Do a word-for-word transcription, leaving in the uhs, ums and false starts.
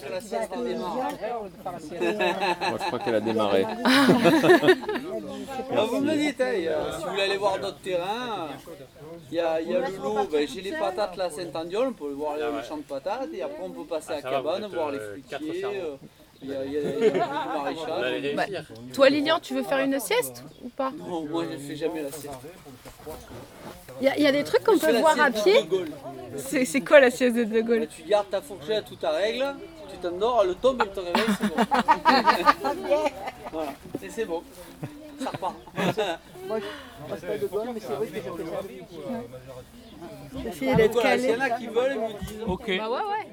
que la sieste a démarré. Moi, je crois qu'elle a démarré. Alors, vous me dites, hein, si vous voulez aller voir d'autres terrains, il y a, y a le loup, ben, j'ai les patates là à Saint-Andiol, on peut voir les, les champs de patates, et après on peut passer à Cabane, voir les fruitiers. euh, Il y a, il y a, il y a du maraîchage. Bah, toi Lilian, tu veux faire une sieste ou pas? Non, moi je ne fais jamais la sieste. Il y, a- il y a des trucs qu'on Je fais peut la voir à sieste pied. de De Gaulle. C'est c'est quoi la sieste de De Gaulle? Tu gardes ta fourchette ou ta règle, tu t'endors, elle tombe, elle te réveille, c'est bon. Voilà, et c'est bon. Ça repart. Moi, je passe pas de Gaulle, mais c'est vrai que j'ai fait ça. Essayer d'être Voilà, s'il y calé. en a qui veulent, ils me disent. Ok. Bah ouais ouais.